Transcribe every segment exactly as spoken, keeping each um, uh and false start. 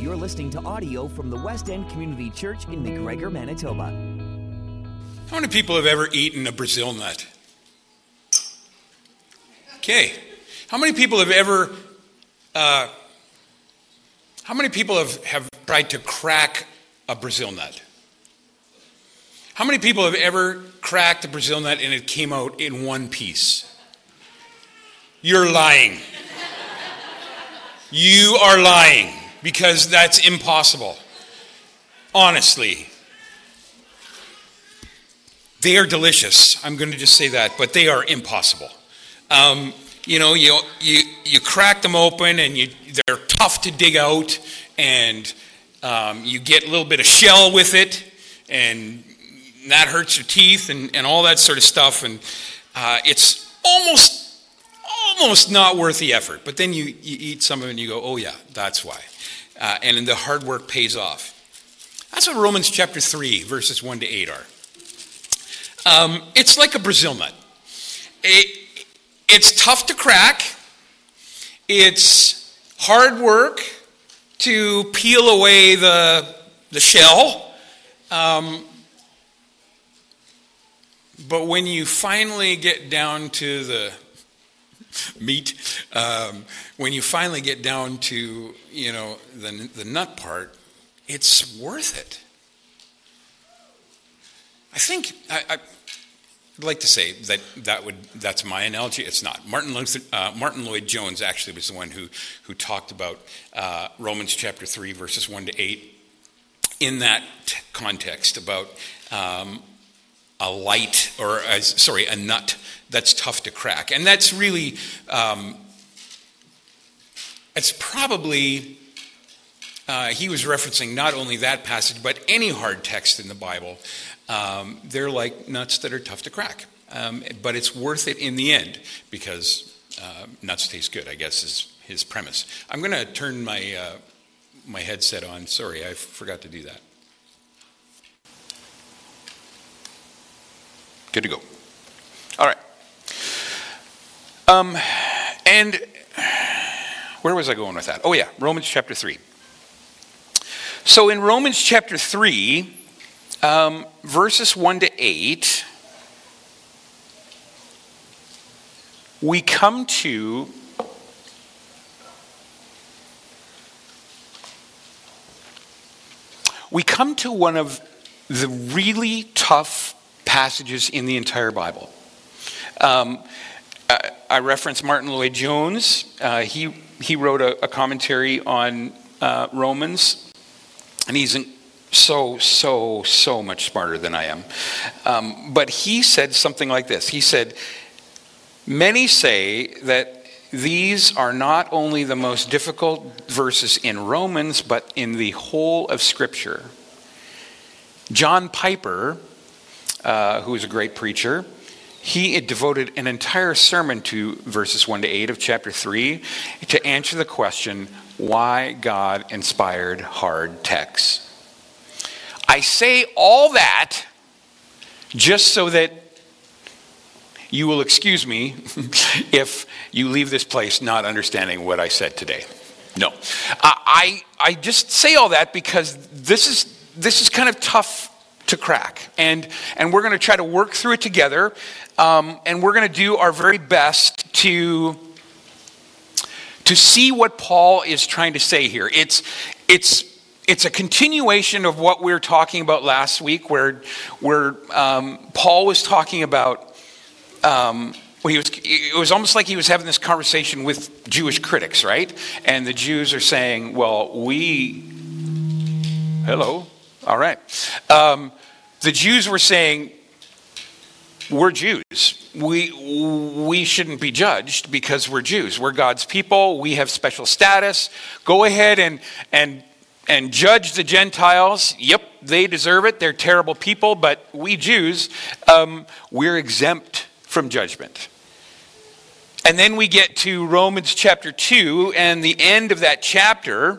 You're listening to audio from the West End Community Church in McGregor, Manitoba. How many people have ever eaten a Brazil nut? Okay. How many people have ever, uh, how many people have, have tried to crack a Brazil nut? How many people have ever cracked a Brazil nut and it came out in one piece? You're lying. You are lying because that's impossible. Honestly. They are delicious. I'm going to just say that, but they are impossible. Um, you know, you you you crack them open and you they're tough to dig out, and um, you get a little bit of shell with it, and that hurts your teeth and, and all that sort of stuff, and uh, it's almost almost not worth the effort. But then you, you eat some of it and you go, oh yeah, that's why. Uh, and the hard work pays off. That's what Romans chapter three, verses one to eight are. Um, it's like a Brazil nut. It, it's tough to crack. It's hard work to peel away the, the shell. Um, but when you finally get down to the meat, um, when you finally get down to, you know, the, the nut part, it's worth it. I think I, I, I'd like to say that, that would that's my analogy. It's not. Martin Luther, uh, Martin Lloyd-Jones actually was the one who who talked about uh, Romans chapter three, verses one to eight, in that t- context about um, a light or a, sorry a nut that's tough to crack, and that's really um, it's probably. Uh, he was referencing not only that passage, but any hard text in the Bible. Um, they're like nuts that are tough to crack. Um, but it's worth it in the end because uh, nuts taste good, I guess is his premise. I'm going to turn my uh, my headset on. Sorry, I forgot to do that. Good to go. All right. Um, and where was I going with that? Oh, yeah, Romans chapter three. So in Romans chapter three, um, verses one to eight, we come to we come to one of the really tough passages in the entire Bible. Um, I, I reference Martin Lloyd-Jones. Uh, he he wrote a, a commentary on uh, Romans. And he's so, so, so much smarter than I am. Um, but he said something like this. He said, many say that these are not only the most difficult verses in Romans, but in the whole of Scripture. John Piper, uh, who is a great preacher, he devoted an entire sermon to verses one to eight of chapter three to answer the question, why God inspired hard texts. I say all that just so that you will excuse me if you leave this place not understanding what I said today. No, I I just say all that because this is this is kind of tough to crack, and and we're going to try to work through it together, um, and we're going to do our very best to. To see what Paul is trying to say here. It's it's it's a continuation of what we were talking about last week, where where um, Paul was talking about. Um, well, he was. It was almost like he was having this conversation with Jewish critics, right? And the Jews are saying, "Well, we, hello, all right." Um, the Jews were saying, we're Jews. We we shouldn't be judged because we're Jews. We're God's people. We have special status. Go ahead and and and judge the Gentiles. Yep, they deserve it. They're terrible people, but we Jews, um, we're exempt from judgment. And then we get to Romans chapter two, and the end of that chapter,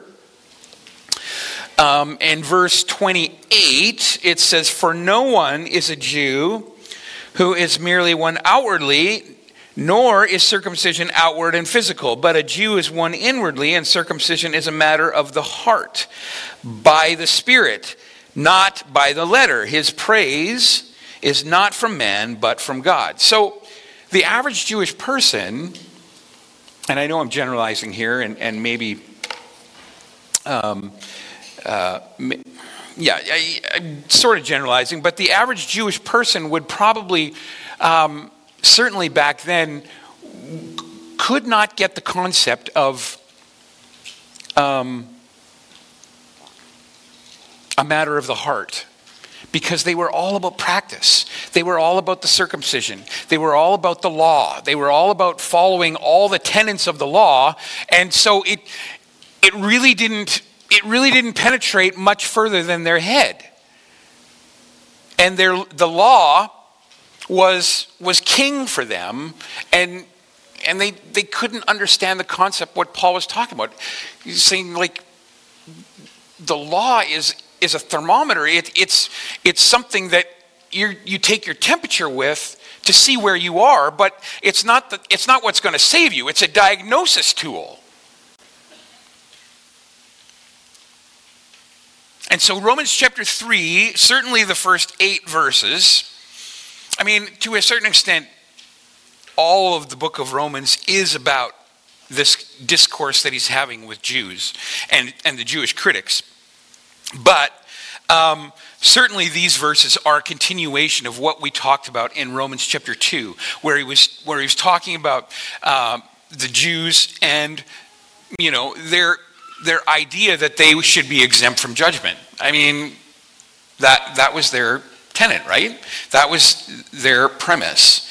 um, and verse twenty-eight, it says, "For no one is a Jew who is merely one outwardly, Nor is circumcision outward and physical, but a Jew is one inwardly, and circumcision is a matter of the heart, by the Spirit, not by the letter. His praise is not from man, but from God. So the average Jewish person, and I know I'm generalizing here, and, and maybe, um, uh, yeah, I, I'm sort of generalizing, but the average Jewish person would probably... Um, certainly back then, could not get the concept of um, a matter of the heart, because they were all about practice. They were all about the circumcision. They were all about the law. They were all about following all the tenets of the law, and so it it really didn't it really didn't penetrate much further than their head. And their the law was was king for them, and and they they couldn't understand the concept what Paul was talking about. He's saying, like, the law is is a thermometer. It, it's it's something that you you take your temperature with to see where you are, but it's not the, it's not what's going to save you. It's a diagnosis tool. And so Romans chapter three, certainly the first eight verses, I mean, to a certain extent, all of the book of Romans is about this discourse that he's having with Jews and, and the Jewish critics. But um, certainly these verses are a continuation of what we talked about in Romans chapter two, where he was where he was talking about uh, the Jews and, you know, their their idea that they should be exempt from judgment. I mean, that that was their tenet, right? That was their premise.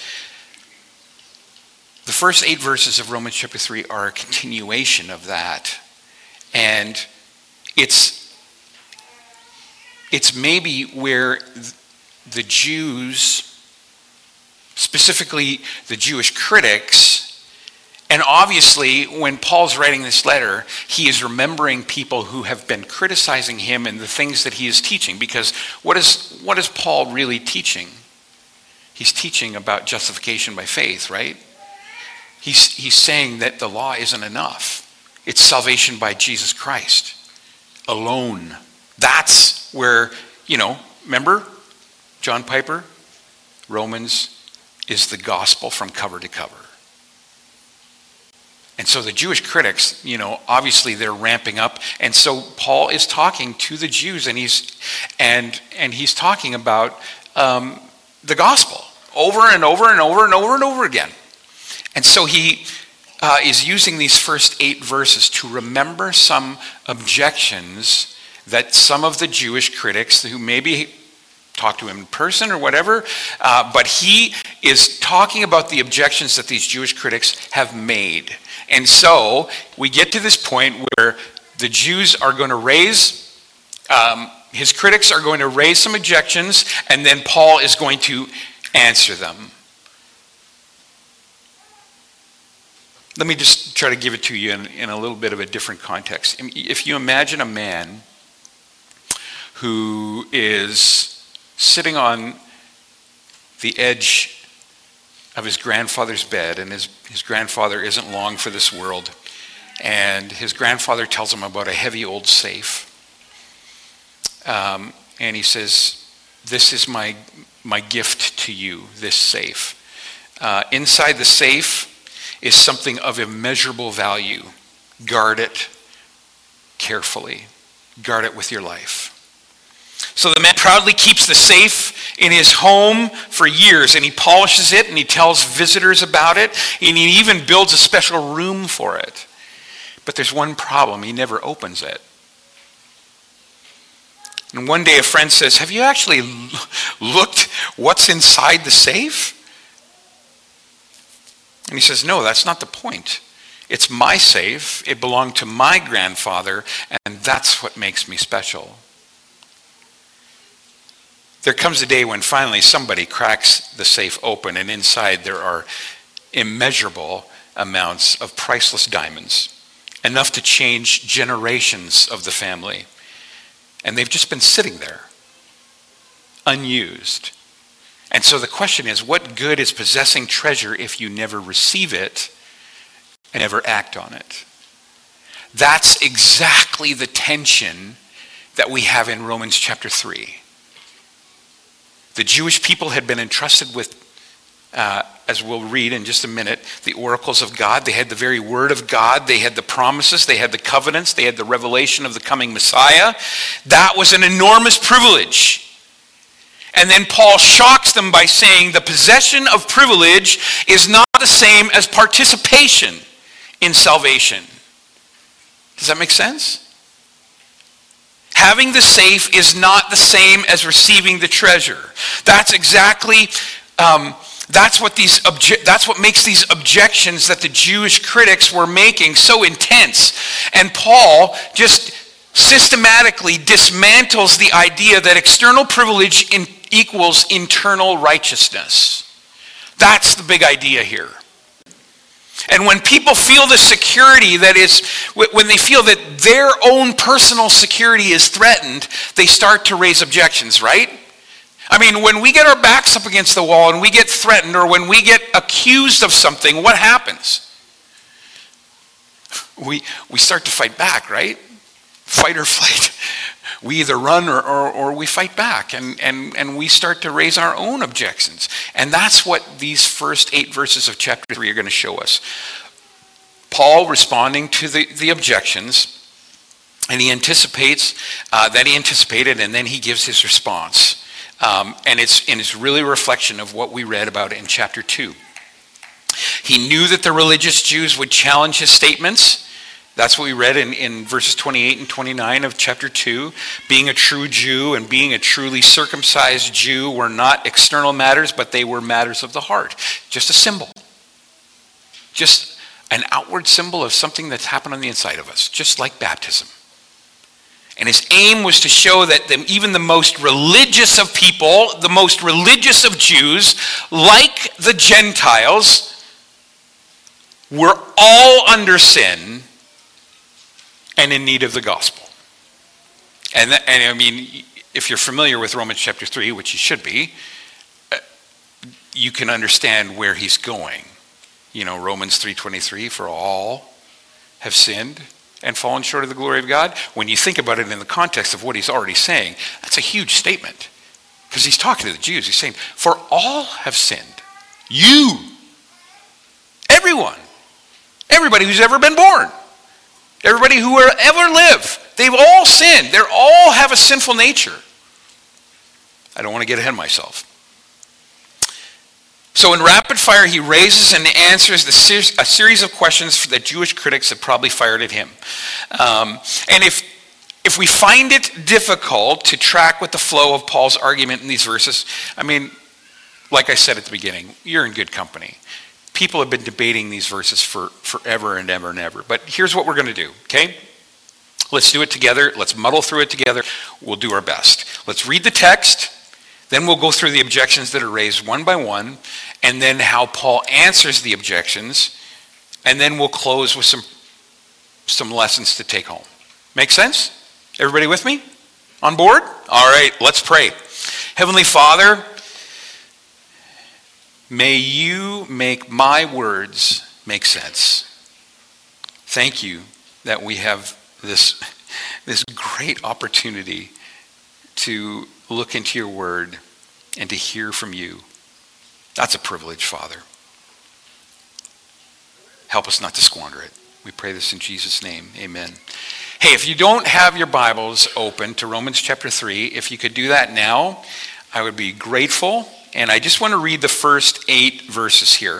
The first eight verses of Romans chapter three are a continuation of that. And it's it's maybe where the Jews, specifically the Jewish critics, and obviously when Paul's writing this letter, he is remembering people who have been criticizing him and the things that he is teaching. Because what is what is Paul really teaching? He's teaching about justification by faith, right? He's, he's saying that the law isn't enough. It's salvation by Jesus Christ alone. That's where, you know, remember John Piper? Romans is the gospel from cover to cover. And so the Jewish critics, you know, obviously they're ramping up. And so Paul is talking to the Jews, and he's and and he's talking about um, the gospel over and over and over and over and over again. And so he uh, is using these first eight verses to remember some objections that some of the Jewish critics who maybe talk to him in person or whatever, uh, but he is talking about the objections that these Jewish critics have made. And so we get to this point where the Jews are going to raise, um, his critics are going to raise some objections, and then Paul is going to answer them. Let me just try to give it to you in, in a little bit of a different context. If you imagine a man who is sitting on the edge of his grandfather's bed, and his, his grandfather isn't long for this world, and his grandfather tells him about a heavy old safe. Um, and he says, this is my, my gift to you, this safe. Uh, inside the safe is something of immeasurable value. Guard it carefully. Guard it with your life. So the man proudly keeps the safe in his home for years, and he polishes it, and he tells visitors about it, and he even builds a special room for it. But there's one problem: he never opens it. And one day a friend says, have you actually looked what's inside the safe? And he says, no, that's not the point. It's my safe. It belonged to my grandfather, and that's what makes me special. There comes a day when finally somebody cracks the safe open, and inside there are immeasurable amounts of priceless diamonds, enough to change generations of the family. And they've just been sitting there, unused. And so the question is, what good is possessing treasure if you never receive it and never act on it? That's exactly the tension that we have in Romans chapter three. The Jewish people had been entrusted with, uh, as we'll read in just a minute, the oracles of God. They had the very word of God. They had the promises. They had the covenants. They had the revelation of the coming Messiah. That was an enormous privilege. And then Paul shocks them by saying the possession of privilege is not the same as participation in salvation. Does that make sense? Having the safe is not the same as receiving the treasure. That's exactly, um, that's what these obje- that's what makes these objections that the Jewish critics were making so intense. And Paul just systematically dismantles the idea that external privilege in, equals internal righteousness. That's the big idea here. And when people feel the security that is, when they feel that their own personal security is threatened, they start to raise objections, right? I mean, when we get our backs up against the wall and we get threatened, or when we get accused of something, what happens? We we start to fight back, right? Fight or flight. We either run or, or, or we fight back, and, and, and we start to raise our own objections. And that's what these first eight verses of chapter three are going to show us. Paul responding to the, the objections, and he anticipates uh, that he anticipated, and then he gives his response. Um, and it's and it's really a reflection of what we read about in chapter two. He knew that the religious Jews would challenge his statements. That's what we read in, in verses twenty-eight and twenty-nine of chapter two. Being a true Jew and being a truly circumcised Jew were not external matters, but they were matters of the heart. Just a symbol. Just an outward symbol of something that's happened on the inside of us, just like baptism. And his aim was to show that the, even the most religious of people, the most religious of Jews, like the Gentiles, were all under sin and in need of the gospel. And, that, and I mean, if you're familiar with Romans chapter three, which you should be, uh, you can understand where he's going. You know, Romans three twenty-three, for all have sinned and fallen short of the glory of God. When you think about it in the context of what he's already saying, that's a huge statement. Because he's talking to the Jews. He's saying, for all have sinned. You. Everyone. Everybody who's ever been born. Everybody who will ever live, they've all sinned. They all have a sinful nature. I don't want to get ahead of myself. So in rapid fire, he raises and answers the ser- a series of questions that Jewish critics have probably fired at him. Um, and if if we find it difficult to track with the flow of Paul's argument in these verses, I mean, like I said at the beginning, you're in good company. People have been debating these verses for forever and ever and ever. But here's what we're going to do, okay? Let's do it together. Let's muddle through it together. We'll do our best. Let's read the text. Then we'll go through the objections that are raised one by one, and then how Paul answers the objections, and then we'll close with some, some lessons to take home. Make sense? Everybody with me? On board? All right, let's pray. Heavenly Father, may you make my words make sense. Thank you that we have this, this great opportunity to look into your word and to hear from you. That's a privilege, Father. Help us not to squander it. We pray this in Jesus' name. Amen. Hey, if you don't have your Bibles open to Romans chapter three, if you could do that now, I would be grateful. And I just want to read the first eight verses here.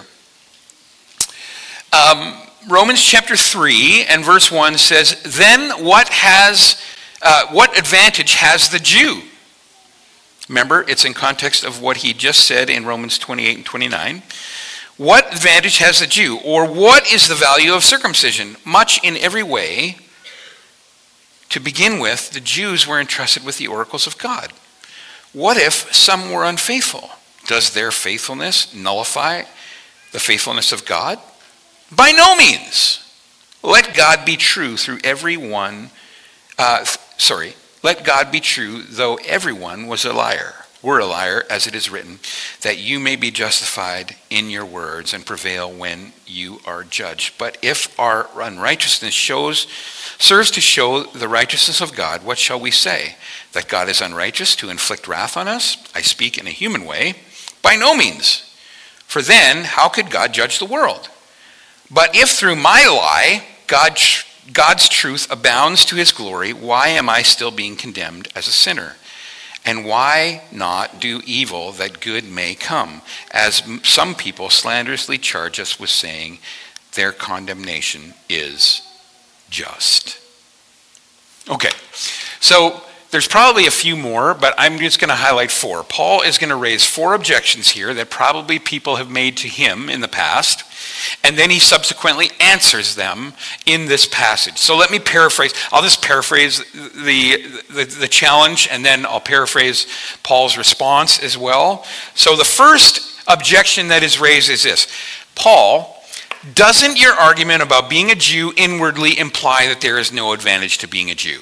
Um, Romans chapter three and verse one says, "Then what has, uh, what advantage has the Jew?" Remember, it's in context of what he just said in Romans twenty-eight and twenty-nine. What advantage has the Jew? Or what is the value of circumcision? Much in every way. To begin with, the Jews were entrusted with the oracles of God. What if some were unfaithful? Does their faithfulness nullify the faithfulness of God? By no means. Let God be true through everyone. Uh, sorry, let God be true, though everyone was a liar. were a liar, as it is written, that you may be justified in your words and prevail when you are judged. But if our unrighteousness shows, serves to show the righteousness of God, what shall we say? That God is unrighteous to inflict wrath on us? I speak in a human way. By no means. For then, how could God judge the world? But if through my lie, God, God's truth abounds to his glory, why am I still being condemned as a sinner? And why not do evil that good may come? As some people slanderously charge us with saying, their condemnation is just. Okay, so there's probably a few more, but I'm just going to highlight four. Paul is going to raise four objections here that probably people have made to him in the past, and then he subsequently answers them in this passage. So let me paraphrase. I'll just paraphrase the, the, the challenge, and then I'll paraphrase Paul's response as well. So the first objection that is raised is this. Paul, doesn't your argument about being a Jew inwardly imply that there is no advantage to being a Jew?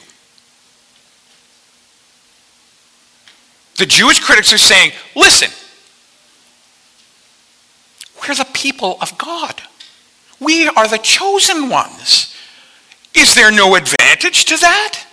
The Jewish critics are saying, listen, we're the people of God. We are the chosen ones. Is there no advantage to that?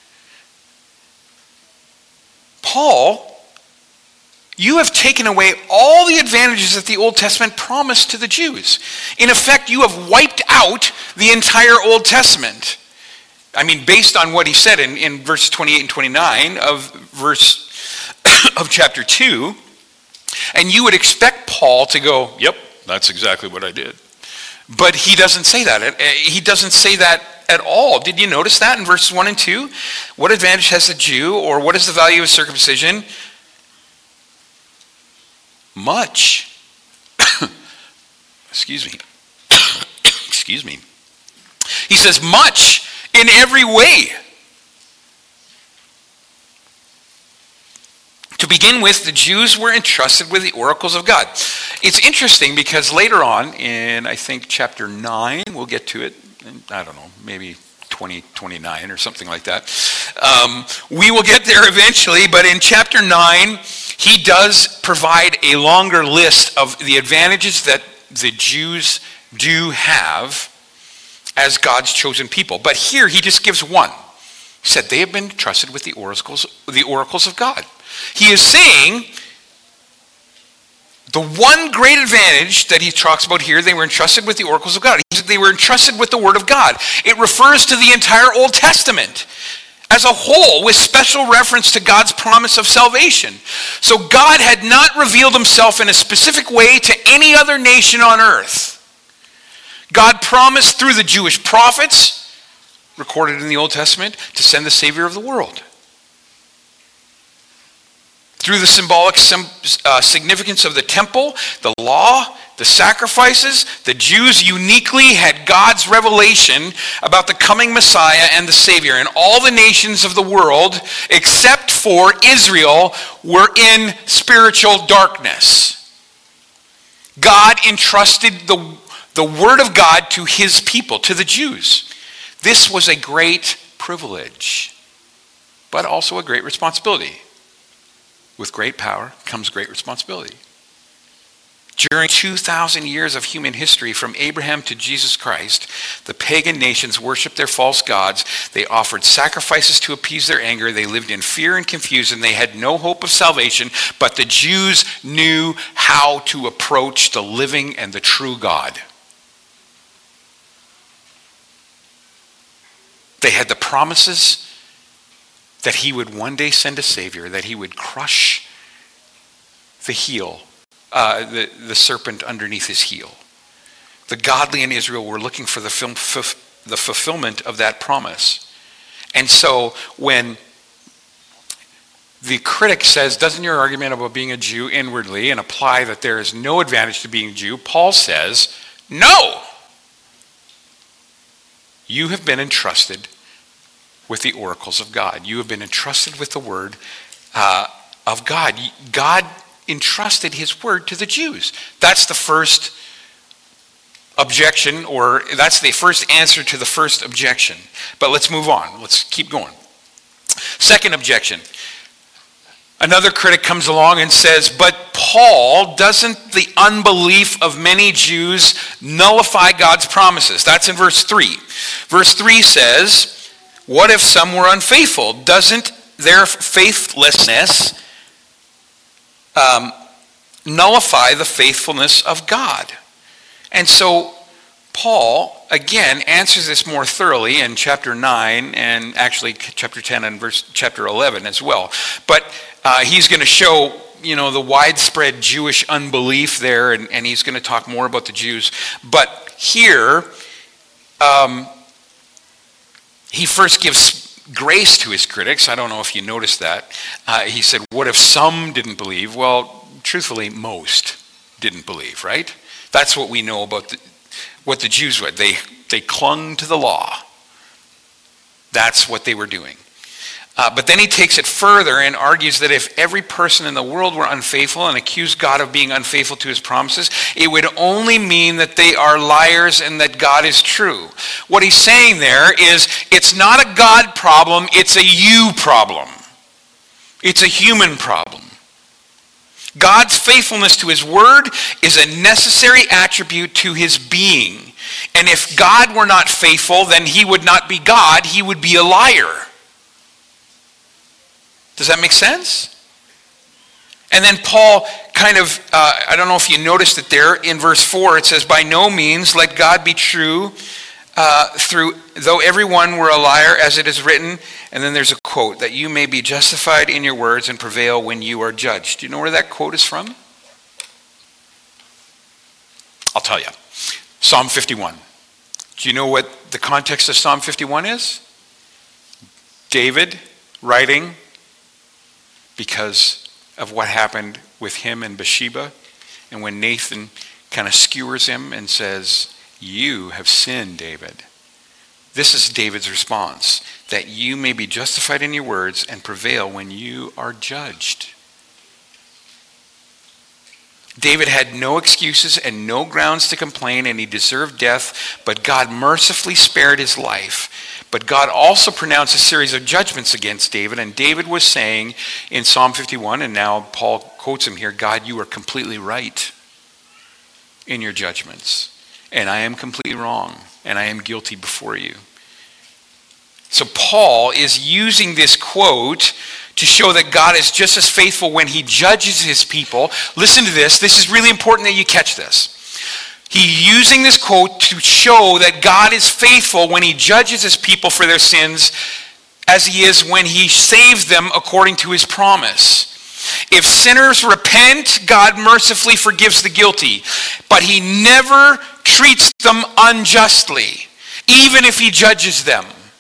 Paul, you have taken away all the advantages that the Old Testament promised to the Jews. In effect, you have wiped out the entire Old Testament. I mean, based on what he said in, in verses twenty-eight and twenty-nine of verse of chapter two, and you would expect Paul to go, yep, that's exactly what I did. But he doesn't say that. He doesn't say that at all. Did you notice that in verses one and two? What advantage has the Jew, or what is the value of circumcision? Much. Excuse me. Excuse me. He says much in every way. To begin with, the Jews were entrusted with the oracles of God. It's interesting because later on in, I think, chapter nine, we'll get to it, I don't know, maybe twenty, twenty-nine or something like that. Um, we will get there eventually, but in chapter nine, he does provide a longer list of the advantages that the Jews do have as God's chosen people. But here, he just gives one. He said, they have been entrusted with the oracles, the oracles of God. He is saying the one great advantage that he talks about here, they were entrusted with the oracles of God. They were entrusted with the Word of God. It refers to the entire Old Testament as a whole, with special reference to God's promise of salvation. So God had not revealed himself in a specific way to any other nation on earth. God promised through the Jewish prophets, recorded in the Old Testament, to send the Savior of the world. Through the symbolic uh, significance of the temple, the law, the sacrifices, the Jews uniquely had God's revelation about the coming Messiah and the Savior. And all the nations of the world, except for Israel, were in spiritual darkness. God entrusted the, the Word of God to his people, to the Jews. This was a great privilege, but also a great responsibility. With great power comes great responsibility. During two thousand years of human history, from Abraham to Jesus Christ, the pagan nations worshiped their false gods. They offered sacrifices to appease their anger. They lived in fear and confusion. They had no hope of salvation, but the Jews knew how to approach the living and the true God. They had the promises that he would one day send a Savior, that he would crush the heel, uh, the, the serpent underneath his heel. The godly in Israel were looking for the, film, f- the fulfillment of that promise. And so when the critic says, doesn't your argument about being a Jew inwardly and apply that there is no advantage to being a Jew, Paul says, no! You have been entrusted with the oracles of God. You have been entrusted with the word uh, of God. God entrusted his word to the Jews. That's the first objection, or that's the first answer to the first objection. But let's move on. Let's keep going. Second objection. Another critic comes along and says, but Paul, doesn't the unbelief of many Jews nullify God's promises? That's in verse three. Verse three says, what if some were unfaithful? Doesn't their faithlessness um, nullify the faithfulness of God? And so Paul, again, answers this more thoroughly in chapter nine and actually chapter ten and verse chapter eleven as well. But uh, he's going to show, you know, the widespread Jewish unbelief there, and, and he's going to talk more about the Jews. But here, um, he first gives grace to his critics. I don't know if you noticed that. Uh, he said, what if some didn't believe? Well, truthfully, most didn't believe, right? That's what we know about the, what the Jews would. They, they clung to the law. That's what they were doing. Uh, but then he takes it further and argues that if every person in the world were unfaithful and accused God of being unfaithful to his promises, it would only mean that they are liars and that God is true. What he's saying there is it's not a God problem, it's a you problem. It's a human problem. God's faithfulness to his word is a necessary attribute to his being. And if God were not faithful, then he would not be God, he would be a liar. Does that make sense? And then Paul kind of, uh, I don't know if you noticed it there, in verse four it says, by no means let God be true, uh, through though everyone were a liar, as it is written. And then there's a quote, that you may be justified in your words and prevail when you are judged. Do you know where that quote is from? I'll tell you. Psalm fifty-one. Do you know what the context of Psalm fifty-one is? David writing because of what happened with him and Bathsheba. And when Nathan kind of skewers him and says, you have sinned, David. This is David's response, that you may be justified in your words and prevail when you are judged. David had no excuses and no grounds to complain, and he deserved death, but God mercifully spared his life. But God also pronounced a series of judgments against David, and David was saying in Psalm fifty-one, and now Paul quotes him here, God, you are completely right in your judgments, and I am completely wrong, and I am guilty before you. So Paul is using this quote to show that God is just as faithful when he judges his people. Listen to this. This is really important that you catch this. He's using this quote to show that God is faithful when he judges his people for their sins, as he is when he saves them according to his promise. If sinners repent, God mercifully forgives the guilty, but he never treats them unjustly, even if he judges them.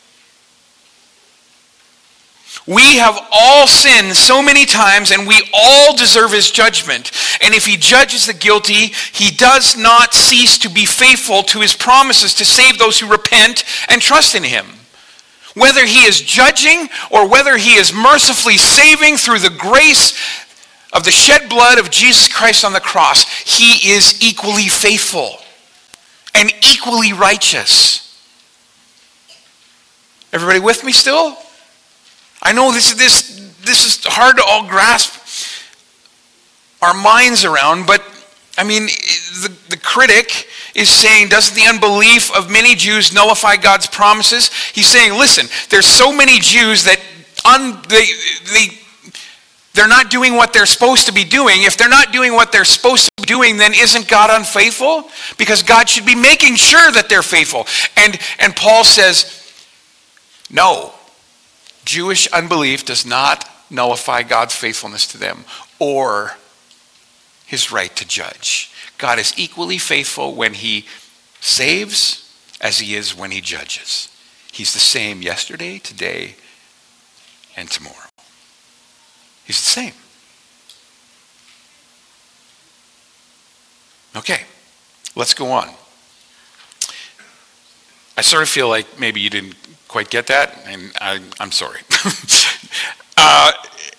We have all sinned so many times, and we all deserve his judgment. And if he judges the guilty, he does not cease to be faithful to his promises to save those who repent and trust in him. Whether he is judging or whether he is mercifully saving through the grace of the shed blood of Jesus Christ on the cross, he is equally faithful and equally righteous. Everybody with me still? I know this, this, this is hard to all grasp our minds around, but I mean, the, the critic is saying, doesn't the unbelief of many Jews nullify God's promises? He's saying, listen, there's so many Jews that un, they, they, they're not doing what they're supposed to be doing. If they're not doing what they're supposed to be doing, then isn't God unfaithful? Because God should be making sure that they're faithful. And, and Paul says, no. Jewish unbelief does not nullify God's faithfulness to them or his right to judge. God is equally faithful when he saves as he is when he judges. He's the same yesterday, today, and tomorrow. He's the same. Okay, let's go on. I sort of feel like maybe you didn't quite get that, and I, I'm sorry. uh,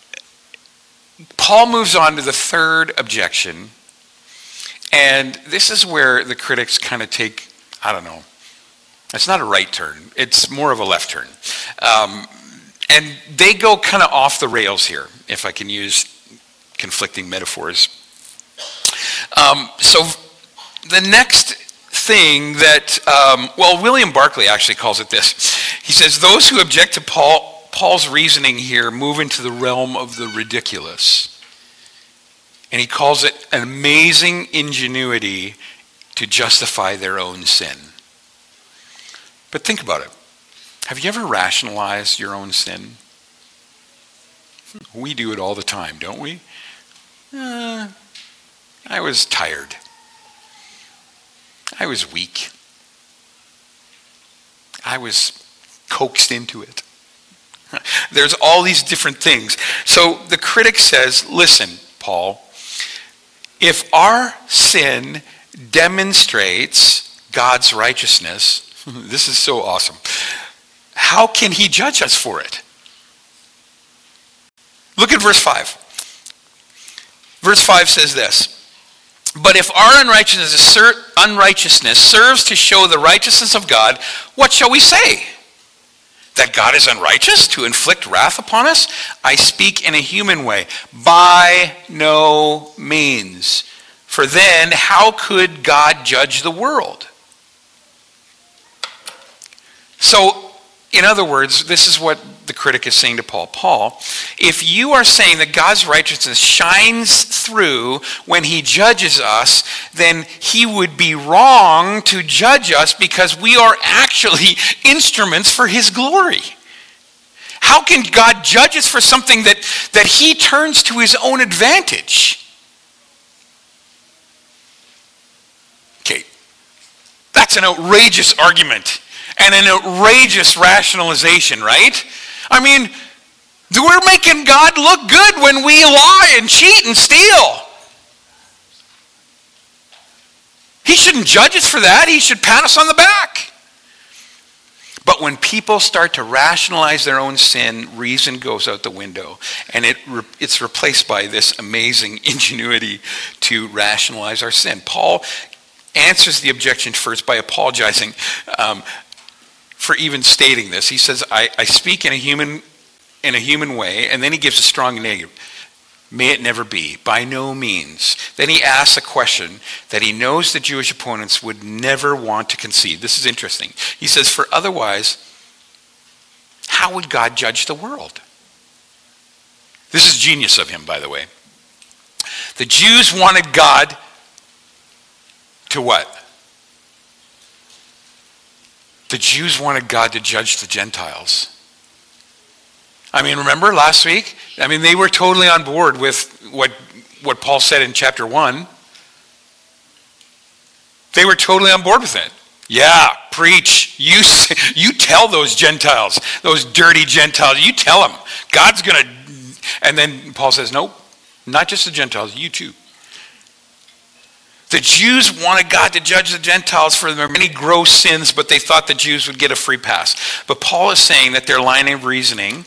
Paul moves on to the third objection, and this is where the critics kind of take, I don't know, it's not a right turn, it's more of a left turn. Um, And they go kind of off the rails here, if I can use conflicting metaphors. Um, so the next thing that, um, well, William Barclay actually calls it this. He says, those who object to Paul, Paul's reasoning here move into the realm of the ridiculous. And he calls it an amazing ingenuity to justify their own sin. But think about it. Have you ever rationalized your own sin? We do it all the time, don't we? Uh, I was tired. I was weak. I was coaxed into it. There's all these different things. So the critic says, listen, Paul, if our sin demonstrates God's righteousness, this is so awesome, how can he judge us for it? Look at verse five. Verse five says this, but if our unrighteousness, unrighteousness serves to show the righteousness of God, what shall we say? That God is unrighteous to inflict wrath upon us? I speak in a human way. By no means. For then, how could God judge the world? So, in other words, this is what the critic is saying to Paul. Paul, if you are saying that God's righteousness shines through when he judges us, then he would be wrong to judge us because we are actually instruments for his glory. How can God judge us for something that, that he turns to his own advantage? Okay, that's an outrageous argument. And an outrageous rationalization, right? I mean, we're making God look good when we lie and cheat and steal. He shouldn't judge us for that. He should pat us on the back. But when people start to rationalize their own sin, reason goes out the window. And it it's replaced by this amazing ingenuity to rationalize our sin. Paul answers the objection first by apologizing um, for even stating this. He says, I, I speak in a human in a human way, and then he gives a strong negative. May it never be, by no means. Then he asks a question that he knows the Jewish opponents would never want to concede. This is interesting. He says, for otherwise, how would God judge the world? This is genius of him, by the way. The Jews wanted God to what? The Jews wanted God to judge the Gentiles. I mean, remember last week? I mean, they were totally on board with what, what Paul said in chapter one. They were totally on board with it. Yeah, preach. You, you tell those Gentiles, those dirty Gentiles, you tell them. God's going to... And then Paul says, nope, not just the Gentiles, you too. The Jews wanted God to judge the Gentiles for their many gross sins, but they thought the Jews would get a free pass. But Paul is saying that their line of reasoning,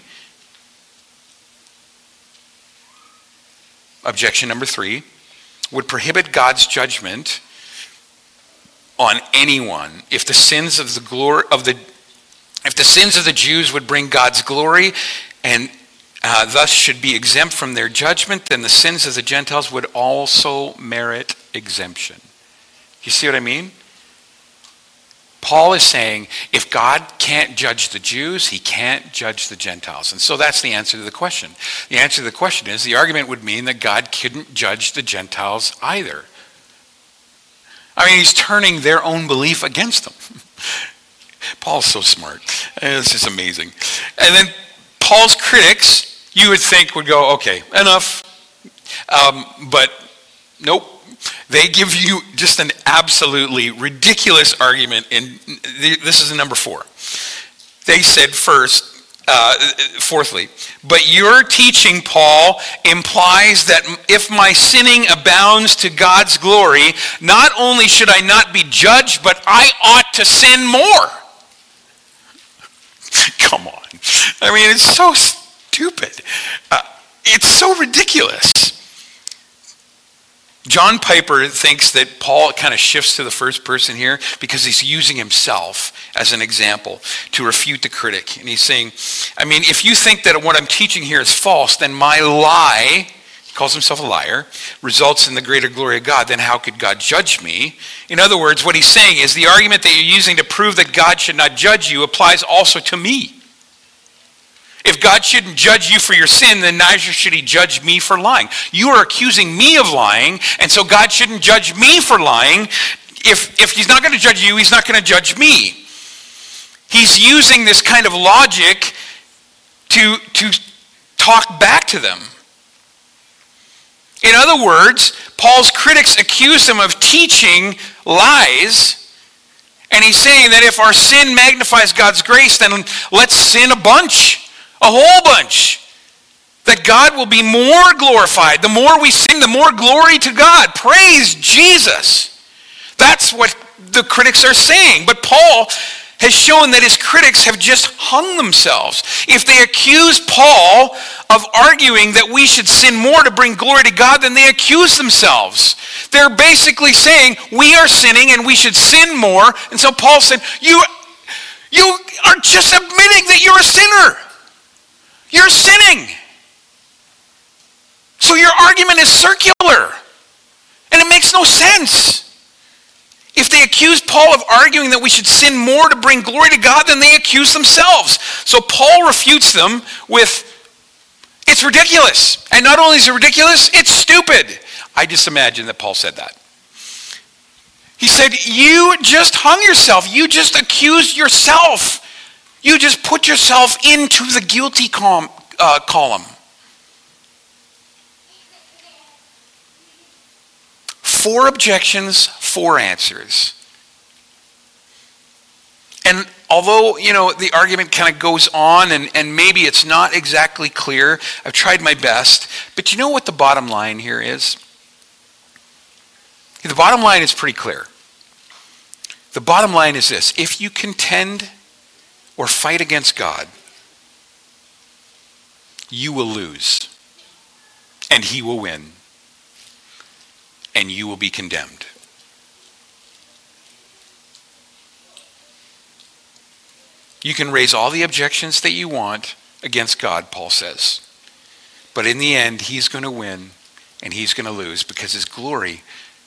objection number three, would prohibit God's judgment on anyone if the sins of the glory of the if the sins of the Jews would bring God's glory and uh, thus should be exempt from their judgment, then the sins of the Gentiles would also merit exemption. You see what I mean? Paul is saying if God can't judge the Jews, he can't judge the Gentiles. And so that's the answer to the question. The answer to the question is the argument would mean that God couldn't judge the Gentiles either. I mean, he's turning their own belief against them. Paul's so smart. It's just amazing. And then Paul's critics, you would think, would go, okay, enough. Um, but nope. They give you just an absolutely ridiculous argument. And this is number four. They said first, uh, fourthly, but your teaching, Paul, implies that if my sinning abounds to God's glory, not only should I not be judged, but I ought to sin more. Come on. I mean, it's so stupid. Uh, it's so ridiculous. John Piper thinks that Paul kind of shifts to the first person here because he's using himself as an example to refute the critic. And he's saying, I mean, if you think that what I'm teaching here is false, then my lie, he calls himself a liar, results in the greater glory of God. Then how could God judge me? In other words, what he's saying is the argument that you're using to prove that God should not judge you applies also to me. If God shouldn't judge you for your sin, then neither should he judge me for lying. You are accusing me of lying, and so God shouldn't judge me for lying. If, if he's not going to judge you, he's not going to judge me. He's using this kind of logic to, to talk back to them. In other words, Paul's critics accuse him of teaching lies, and he's saying that if our sin magnifies God's grace, then let's sin a bunch. A whole bunch. That God will be more glorified. The more we sin, the more glory to God. Praise Jesus. That's what the critics are saying. But Paul has shown that his critics have just hung themselves. If they accuse Paul of arguing that we should sin more to bring glory to God, then they accuse themselves. They're basically saying we are sinning and we should sin more. And so Paul said, you, you are just admitting that you're a sinner. You're sinning. So your argument is circular. And it makes no sense. If they accuse Paul of arguing that we should sin more to bring glory to God, then they accuse themselves. So Paul refutes them with, it's ridiculous. And not only is it ridiculous, it's stupid. I just imagine that Paul said that. He said, you just hung yourself. You just accused yourself. You just put yourself into the guilty com, uh, column. Four objections, four answers. And although, you know, the argument kind of goes on and, and maybe it's not exactly clear, I've tried my best. But you know what the bottom line here is? The bottom line is pretty clear. The bottom line is this. If you contend or fight against God, you will lose. And he will win. And you will be condemned. You can raise all the objections that you want against God, Paul says. But in the end, he's going to win and he's going to lose because his glory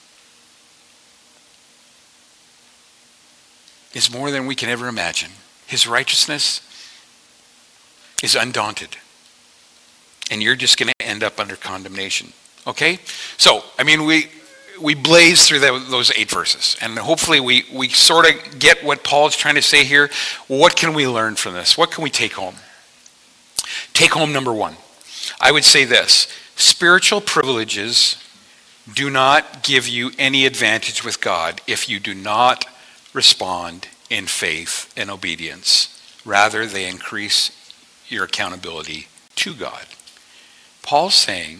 is more than we can ever imagine. His righteousness is undaunted. And you're just going to end up under condemnation. Okay? So, I mean, we we blaze through the, those eight verses. And hopefully we, we sort of get what Paul is trying to say here. What can we learn from this? What can we take home? Take home number one. I would say this. Spiritual privileges do not give you any advantage with God if you do not respond in faith and obedience. Rather, they increase your accountability to God. Paul's saying,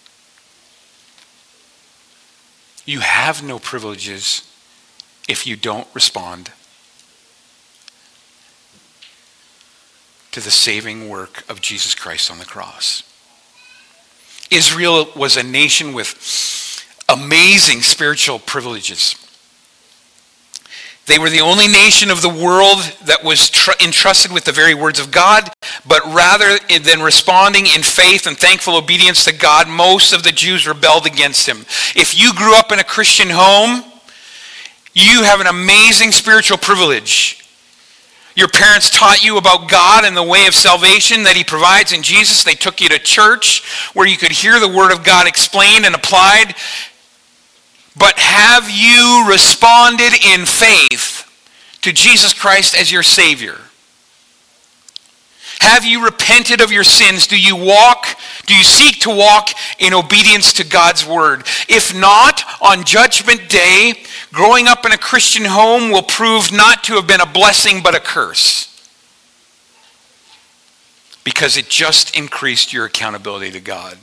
you have no privileges if you don't respond to the saving work of Jesus Christ on the cross. Israel was a nation with amazing spiritual privileges. They were the only nation of the world that was tr- entrusted with the very words of God, but rather than responding in faith and thankful obedience to God, most of the Jews rebelled against him. If you grew up in a Christian home, you have an amazing spiritual privilege. Your parents taught you about God and the way of salvation that he provides in Jesus. They took you to church where you could hear the word of God explained and applied. But have you responded in faith to Jesus Christ as your Savior? Have you repented of your sins? Do you walk, do you seek to walk in obedience to God's word? If not, on Judgment Day, growing up in a Christian home will prove not to have been a blessing but a curse. Because it just increased your accountability to God.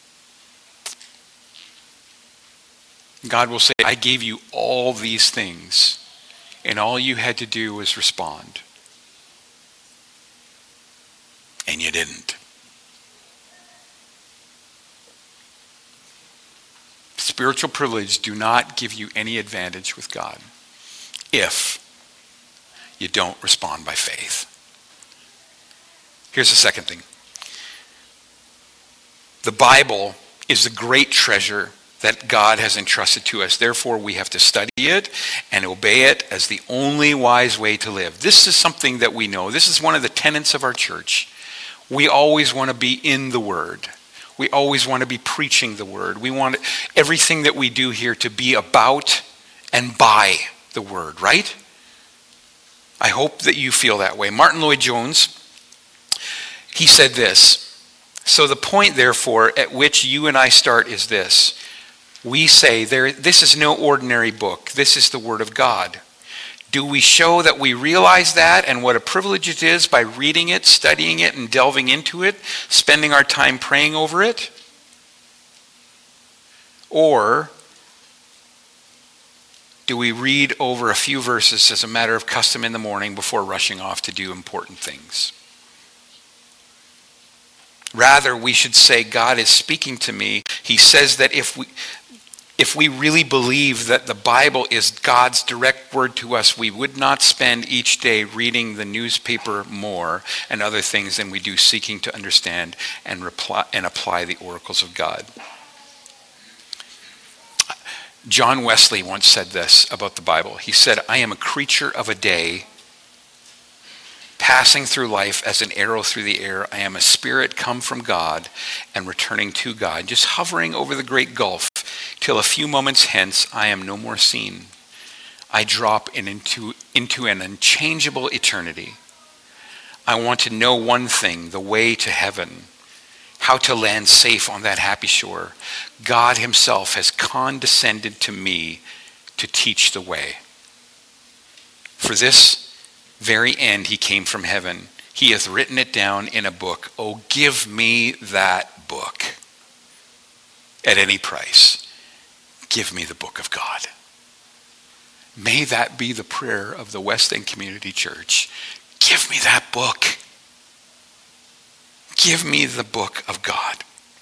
God will say, I gave you all these things, and all you had to do was respond. And you didn't. It's spiritual privilege do not give you any advantage with God if you don't respond by faith. Here's the second thing. The Bible is a great treasure that God has entrusted to us. Therefore, we have to study it and obey it as the only wise way to live. This is something that we know. This is one of the tenets of our church. We always want to be in the Word. We always want to be preaching the Word. We want everything that we do here to be about and by the Word, right? I hope that you feel that way. Martin Lloyd-Jones, he said this, "So the point, therefore, at which you and I start is this. We say, there, this is no ordinary book. This is the Word of God. Do we show that we realize that and what a privilege it is by reading it, studying it, and delving into it, spending our time praying over it? Or do we read over a few verses as a matter of custom in the morning before rushing off to do important things? Rather, we should say, God is speaking to me. He says that if we, if we really believe that the Bible is God's direct word to us, we would not spend each day reading the newspaper more and other things than we do seeking to understand and, reply, and apply the oracles of God." John Wesley once said this about the Bible. He said, "I am a creature of a day, passing through life as an arrow through the air. I am a spirit come from God and returning to God, just hovering over the great gulf till a few moments hence I am no more seen. I drop in into, into an unchangeable eternity. I want to know one thing, the way to heaven, how to land safe on that happy shore. God himself has condescended to me to teach the way. For this very end he came from heaven. He hath written it down in a book. Oh, give me that book at any price. Give me the book of God." May that be the prayer of the West End Community Church. Give me that book. Give me the book of God.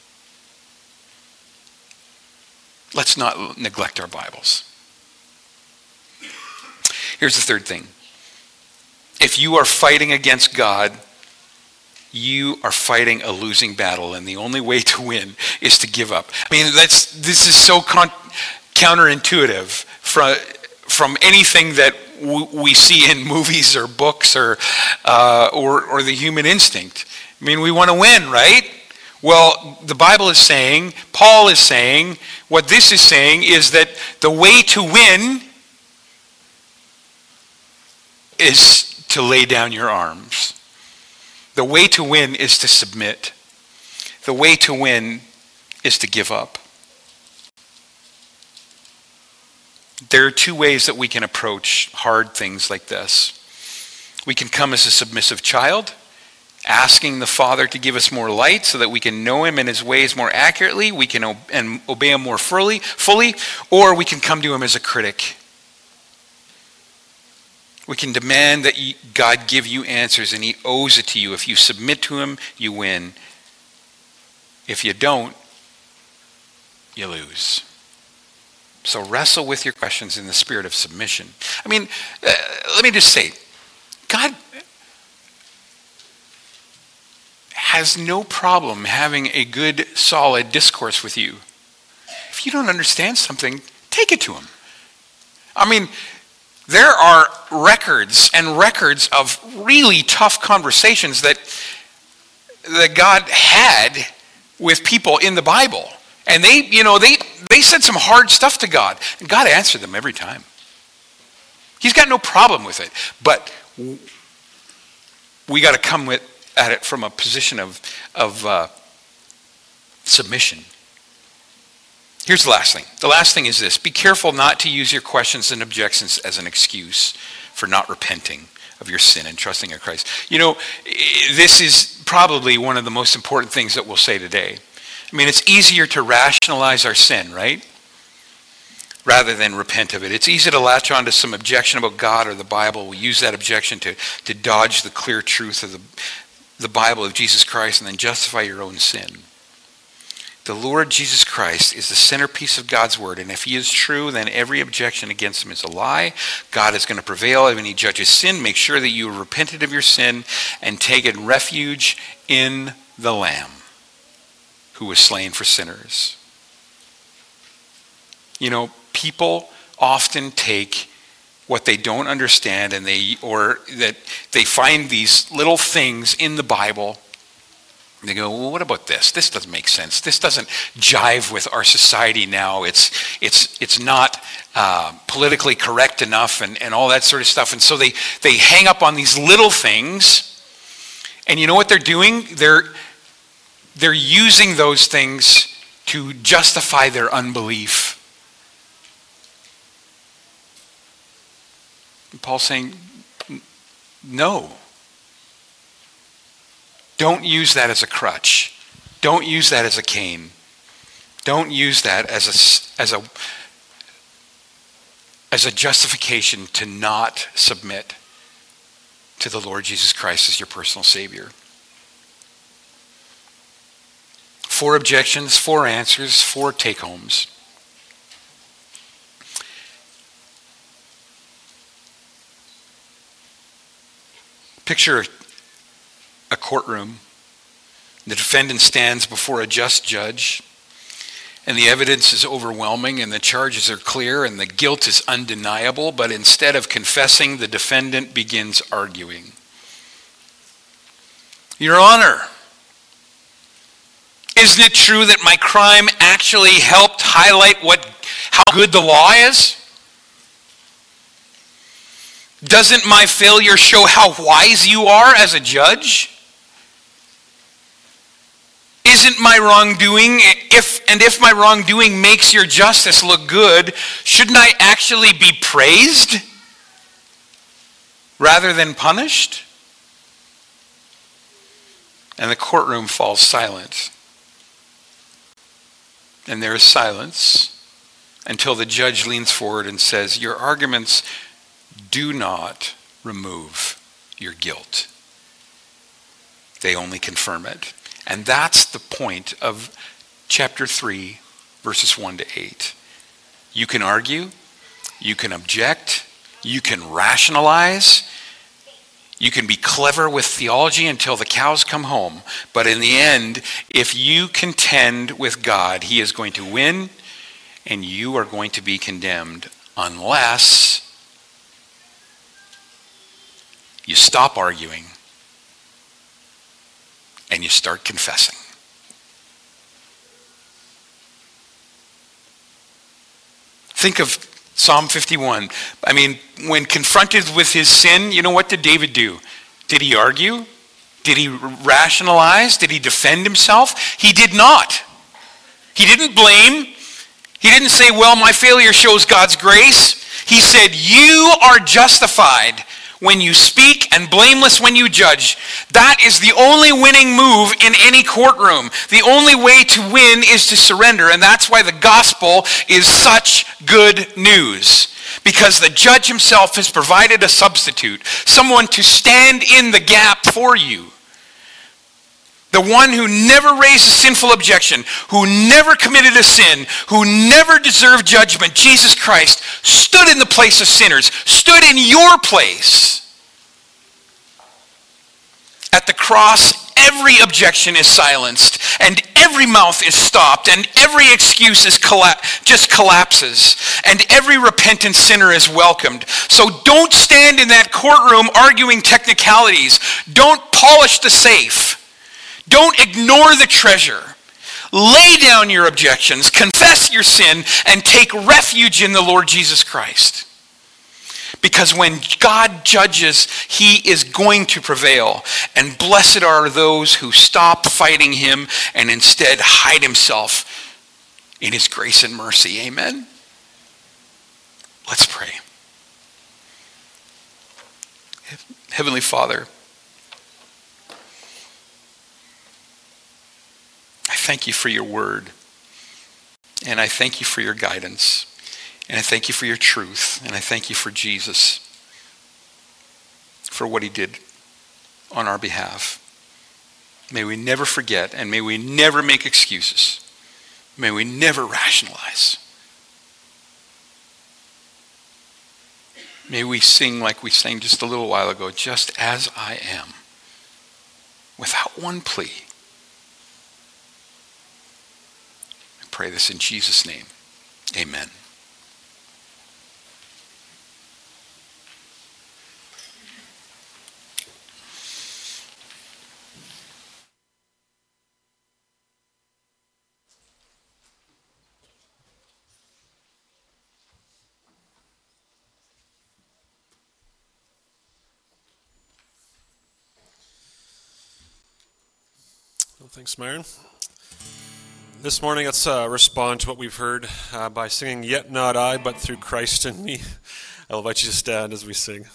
Let's not neglect our Bibles. Here's the third thing. If you are fighting against God, you are fighting a losing battle, and the only way to win is to give up. I mean, that's this is so con- counterintuitive from from anything that w- we see in movies or books or uh, or or the human instinct. I mean, we want to win, right? Well, the Bible is saying, Paul is saying, what this is saying is that the way to win is to lay down your arms. The way to win is to submit. The way to win is to give up. There are two ways that we can approach hard things like this. We can come as a submissive child, asking the Father to give us more light so that we can know him and his ways more accurately, we can ob- and obey him more fully, fully, or we can come to him as a critic. We can demand that God give you answers, and he owes it to you. If you submit to him, you win. If you don't, you lose. So wrestle with your questions in the spirit of submission. I mean, uh, let me just say, God has no problem having a good, solid discourse with you. If you don't understand something, take it to him. I mean, there are records and records of really tough conversations that, that God had with people in the Bible. And they, you know, they, they said some hard stuff to God. And God answered them every time. He's got no problem with it. But we got to come with, at it from a position of, of uh, submission. Here's the last thing. The last thing is this. Be careful not to use your questions and objections as an excuse for not repenting of your sin and trusting in Christ. You know, this is probably one of the most important things that we'll say today. I mean, it's easier to rationalize our sin, right? Rather than repent of it. It's easy to latch on to some objection about God or the Bible. We use that objection to, to dodge the clear truth of the, the Bible of Jesus Christ and then justify your own sin. The Lord Jesus Christ is the centerpiece of God's word, and if he is true, then every objection against him is a lie. God is going to prevail when he judges sin. Make sure that you have repented of your sin and taken refuge in the Lamb who was slain for sinners. You know, people often take what they don't understand and they or that they find these little things in the Bible. They go, well, what about this? This doesn't make sense. This doesn't jive with our society now. It's it's it's not uh, politically correct enough and, and all that sort of stuff. And so they, they hang up on these little things. And you know what they're doing? They're they're using those things to justify their unbelief. And Paul's saying, no. Don't use that as a crutch. Don't use that as a cane. Don't use that as a, as a, as a justification to not submit to the Lord Jesus Christ as your personal Savior. Four objections, four answers, four take-homes. Picture a courtroom. The defendant stands before a just judge, and the evidence is overwhelming, and the charges are clear, and the guilt is undeniable, but instead of confessing, the defendant begins arguing. Your Honor, isn't it true that my crime actually helped highlight what how good the law is? Doesn't my failure show how wise you are as a judge? Isn't my wrongdoing, if and if my wrongdoing makes your justice look good, shouldn't I actually be praised rather than punished? And the courtroom falls silent. And there is silence until the judge leans forward and says, your arguments do not remove your guilt. They only confirm it. And that's the point of chapter three, verses one to eight. You can argue, you can object, you can rationalize, you can be clever with theology until the cows come home. But in the end, if you contend with God, he is going to win and you are going to be condemned unless you stop arguing and you start confessing. Think of Psalm fifty-one. I mean, when confronted with his sin, you know what did David do? Did he argue? Did he rationalize? Did he defend himself? He did not. He didn't blame. He didn't say, well, my failure shows God's grace. He said, you are justified when you speak and blameless when you judge. That is the only winning move in any courtroom. The only way to win is to surrender, and that's why the gospel is such good news. Because the judge himself has provided a substitute, someone to stand in the gap for you. The one who never raised a sinful objection, who never committed a sin, who never deserved judgment, Jesus Christ, stood in the place of sinners, stood in your place. At the cross, every objection is silenced, and every mouth is stopped, and every excuse is colla- just collapses, and every repentant sinner is welcomed. So don't stand in that courtroom arguing technicalities. Don't polish the safe. Don't ignore the treasure. Lay down your objections, confess your sin, and take refuge in the Lord Jesus Christ. Because when God judges, he is going to prevail. And blessed are those who stop fighting him and instead hide himself in his grace and mercy. Amen? Let's pray. Heavenly Father, I thank you for your word, and I thank you for your guidance, and I thank you for your truth, and I thank you for Jesus, for what he did on our behalf. May we never forget, and may we never make excuses May we never rationalize. May we sing like we sang just a little while ago, just as I am, without one plea. I pray this in Jesus' name. Amen. Well, thanks, Myron. This morning, let's uh, respond to what we've heard uh, by singing Yet Not I, But Through Christ in Me. I'll invite you to stand as we sing.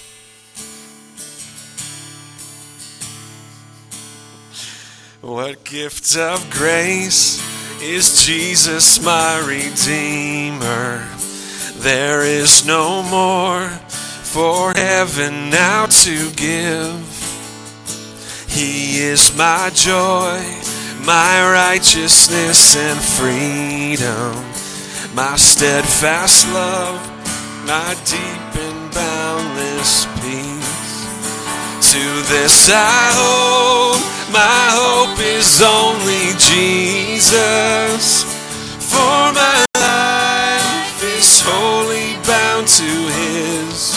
What gift of grace is Jesus my Redeemer? There is no more for heaven now to give. He is my joy, my righteousness and freedom, my steadfast love, my deep and boundless peace. To this I hold, my hope is only Jesus, for my life is wholly bound to His.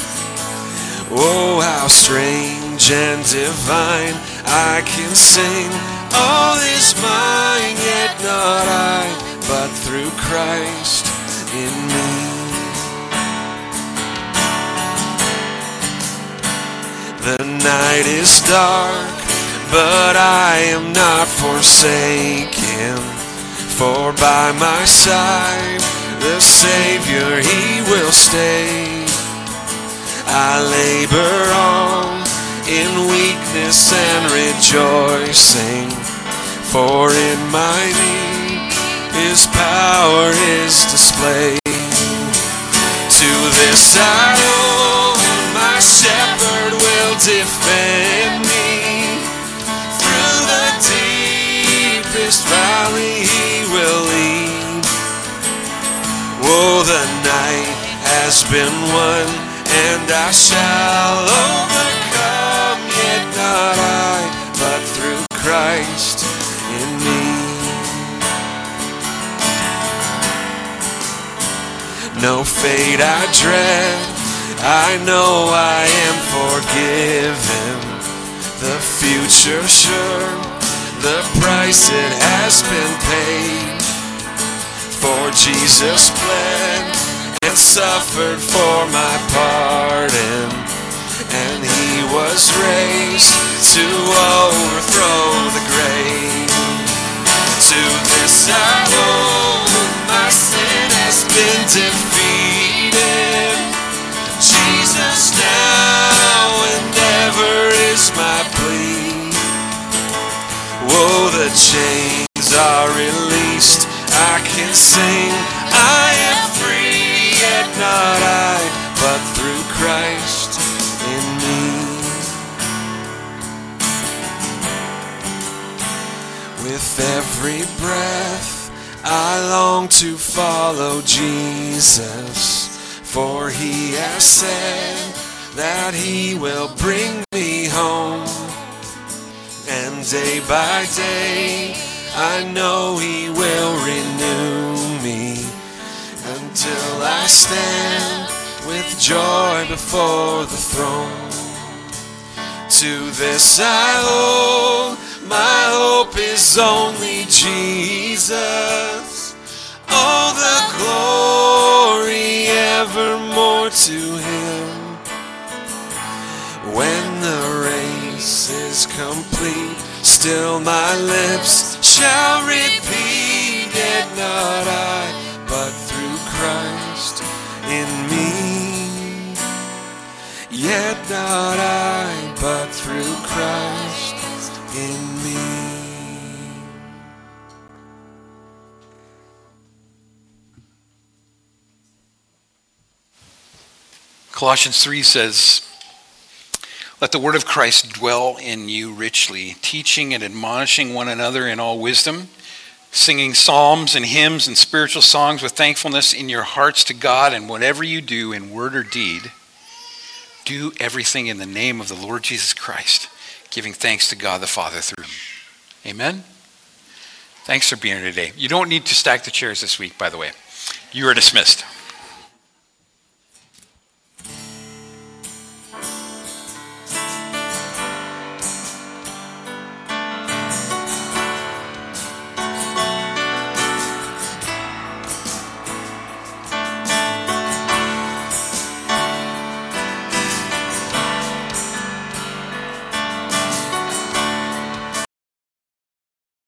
Oh, how strange and divine, I can sing, all is mine, yet not I, but through Christ in me. The night is dark, but I am not forsaken, for by my side the Savior, He will stay. I labor on in weakness and rejoicing, for in my need His power is displayed. To this I hold, my shepherd will defend me. Through the deepest valley He will lead. Oh, the night has been won, and I shall overcome, yet not I, but through Christ in me. No fate I dread, I know I am forgiven. The future sure, the price it has been paid. For Jesus bled and suffered for my pardon, and He was raised to overthrow the grave. To this I hold, my sin has been defeated. Jesus now and ever is my plea. Whoa, the chains are released, I can sing, I am free, yet not I, but through Christ in me. With every breath I long to follow Jesus, for He has said that He will bring me home. And day by day I know He will renew me, until I stand with joy before the throne. To this I hold, my hope is only Jesus. All the glory evermore to Him. When the race is complete, still my lips shall repeat, yet not I, but through Christ in me. Yet not I, but through Christ in me. Colossians three says, "Let the word of Christ dwell in you richly, teaching and admonishing one another in all wisdom, singing psalms and hymns and spiritual songs with thankfulness in your hearts to God, and whatever you do in word or deed, do everything in the name of the Lord Jesus Christ, giving thanks to God the Father through him. Amen? Thanks for being here today. You don't need to stack the chairs this week, by the way. You are dismissed.